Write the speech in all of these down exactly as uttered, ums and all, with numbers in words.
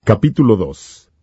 Capítulo dos.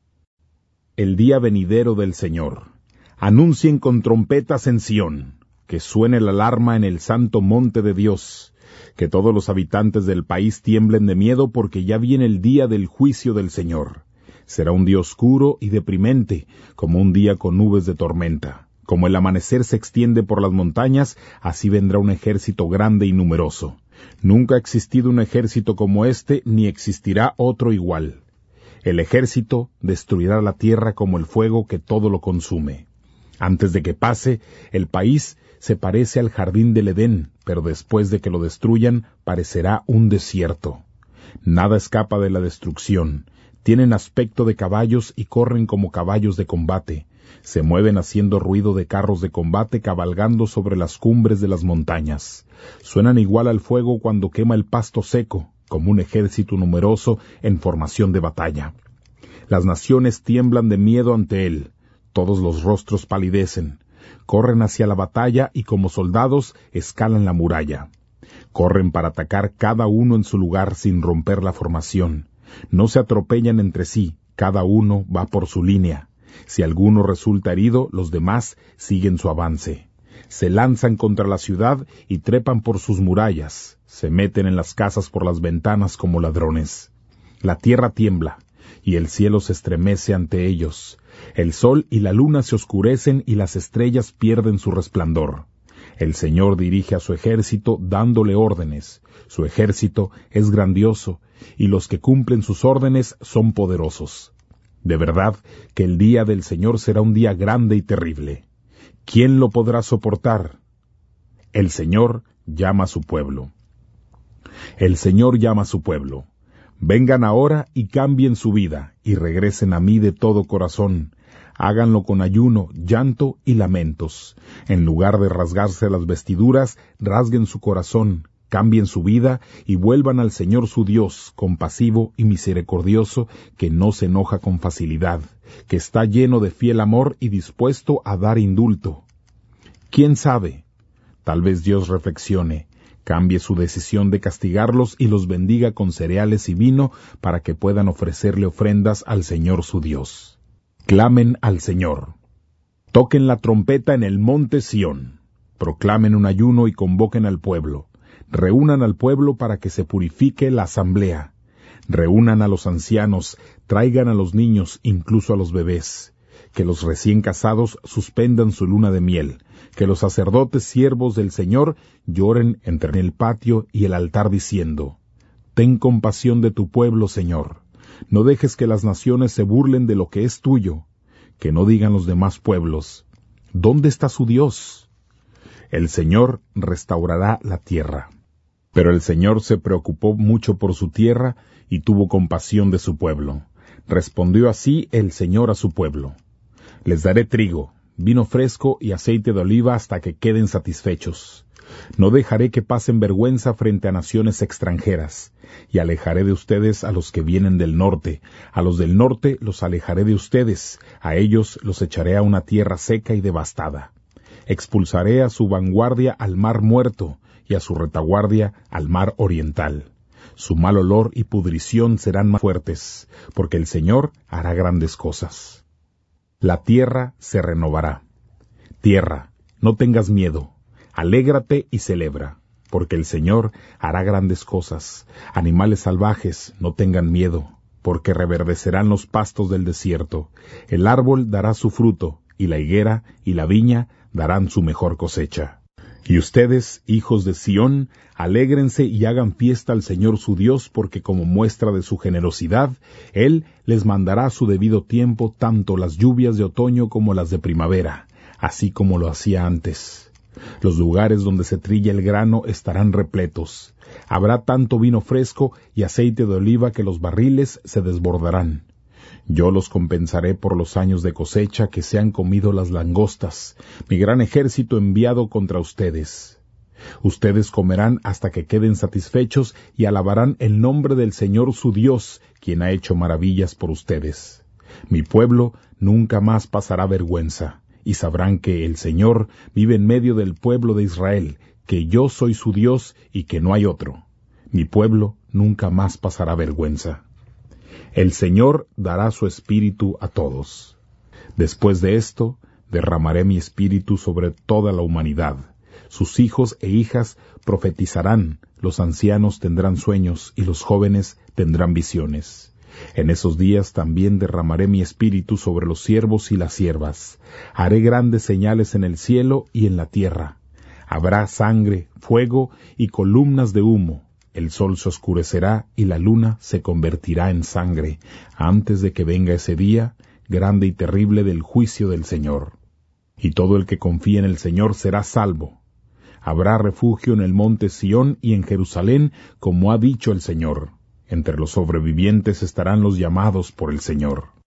El día venidero del Señor. Anuncien con trompetas en Sión, que suene la alarma en el santo monte de Dios, que todos los habitantes del país tiemblen de miedo porque ya viene el día del juicio del Señor. Será un día oscuro y deprimente, como un día con nubes de tormenta. Como el amanecer se extiende por las montañas, así vendrá un ejército grande y numeroso. Nunca ha existido un ejército como este, ni existirá otro igual. El ejército destruirá la tierra como el fuego que todo lo consume. Antes de que pase, el país se parece al jardín del Edén, pero después de que lo destruyan, parecerá un desierto. Nada escapa de la destrucción. Tienen aspecto de caballos y corren como caballos de combate. Se mueven haciendo ruido de carros de combate cabalgando sobre las cumbres de las montañas. Suenan igual al fuego cuando quema el pasto seco, como un ejército numeroso en formación de batalla. Las naciones tiemblan de miedo ante él, todos los rostros palidecen, corren hacia la batalla y como soldados escalan la muralla. Corren para atacar cada uno en su lugar sin romper la formación. No se atropellan entre sí, cada uno va por su línea. Si alguno resulta herido, los demás siguen su avance. Se lanzan contra la ciudad y trepan por sus murallas. Se meten en las casas por las ventanas como ladrones. La tierra tiembla, y el cielo se estremece ante ellos. El sol y la luna se oscurecen y las estrellas pierden su resplandor. El Señor dirige a su ejército dándole órdenes. Su ejército es grandioso, y los que cumplen sus órdenes son poderosos. De verdad que el día del Señor será un día grande y terrible. ¿Quién lo podrá soportar? El Señor llama a su pueblo. El Señor llama a su pueblo. Vengan ahora y cambien su vida, y regresen a mí de todo corazón. Háganlo con ayuno, llanto y lamentos. En lugar de rasgarse las vestiduras, rasguen su corazón, cambien su vida y vuelvan al Señor su Dios, compasivo y misericordioso, que no se enoja con facilidad, que está lleno de fiel amor y dispuesto a dar indulto. ¿Quién sabe? Tal vez Dios reflexione, cambie su decisión de castigarlos y los bendiga con cereales y vino para que puedan ofrecerle ofrendas al Señor su Dios. Clamen al Señor. Toquen la trompeta en el monte Sión. Proclamen un ayuno y convoquen al pueblo. Reúnan al pueblo para que se purifique la asamblea. Reúnan a los ancianos, traigan a los niños, incluso a los bebés. Que los recién casados suspendan su luna de miel. Que los sacerdotes siervos del Señor lloren entre el patio y el altar diciendo: Ten compasión de tu pueblo, Señor. No dejes que las naciones se burlen de lo que es tuyo. Que no digan los demás pueblos: ¿dónde está su Dios? El Señor restaurará la tierra. Pero el Señor se preocupó mucho por su tierra y tuvo compasión de su pueblo. Respondió así el Señor a su pueblo: Les daré trigo, vino fresco y aceite de oliva hasta que queden satisfechos. No dejaré que pasen vergüenza frente a naciones extranjeras, y alejaré de ustedes a los que vienen del norte. A los del norte los alejaré de ustedes, a ellos los echaré a una tierra seca y devastada. Expulsaré a su vanguardia al mar muerto, y a su retaguardia al mar oriental. Su mal olor y pudrición serán más fuertes, porque el Señor hará grandes cosas. La tierra se renovará. Tierra, no tengas miedo, alégrate y celebra, porque el Señor hará grandes cosas. Animales salvajes, no tengan miedo, porque reverdecerán los pastos del desierto. El árbol dará su fruto, y la higuera y la viña darán su mejor cosecha. Y ustedes, hijos de Sión, alégrense y hagan fiesta al Señor su Dios, porque como muestra de su generosidad, Él les mandará a su debido tiempo tanto las lluvias de otoño como las de primavera, así como lo hacía antes. Los lugares donde se trilla el grano estarán repletos. Habrá tanto vino fresco y aceite de oliva que los barriles se desbordarán. Yo los compensaré por los años de cosecha que se han comido las langostas, mi gran ejército enviado contra ustedes. Ustedes comerán hasta que queden satisfechos y alabarán el nombre del Señor su Dios, quien ha hecho maravillas por ustedes. Mi pueblo nunca más pasará vergüenza, y sabrán que el Señor vive en medio del pueblo de Israel, que yo soy su Dios y que no hay otro. Mi pueblo nunca más pasará vergüenza. El Señor dará su espíritu a todos. Después de esto, derramaré mi espíritu sobre toda la humanidad. Sus hijos e hijas profetizarán, los ancianos tendrán sueños y los jóvenes tendrán visiones. En esos días también derramaré mi espíritu sobre los siervos y las siervas. Haré grandes señales en el cielo y en la tierra. Habrá sangre, fuego y columnas de humo. El sol se oscurecerá y la luna se convertirá en sangre, antes de que venga ese día, grande y terrible del juicio del Señor. Y todo el que confíe en el Señor será salvo. Habrá refugio en el monte Sión y en Jerusalén, como ha dicho el Señor. Entre los sobrevivientes estarán los llamados por el Señor.